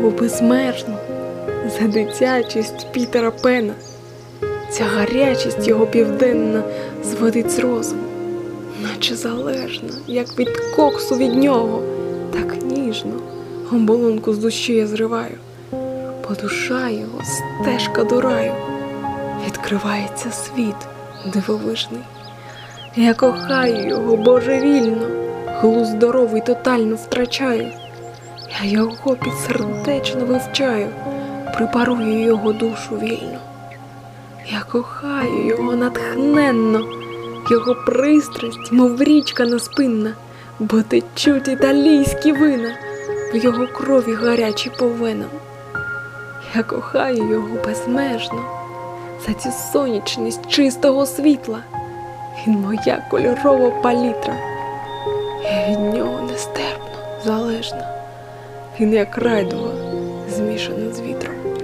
його безмежну, за дитячість Пітера Пена. Ця гарячість його південна зводить з розуму, наче залежна, як від коксу від нього, так ніжно оболонку з душі я зриваю. Бо душа його стежка до раю, відкривається світ дивовижний. Я кохаю його божевільно, глузд здоровий тотально втрачаю. Я його підсердечно вивчаю, припарую його душу вільно. Я кохаю його натхненно, його пристрасть, мов річка неспинна, бо течуть італійські вина в його крові гарячі по венам. Я кохаю його безмежно за цю сонячність чистого світла. Він моя кольорова палітра. Я від нього нестерпно залежна. Він як райдуга, змішана з вітром.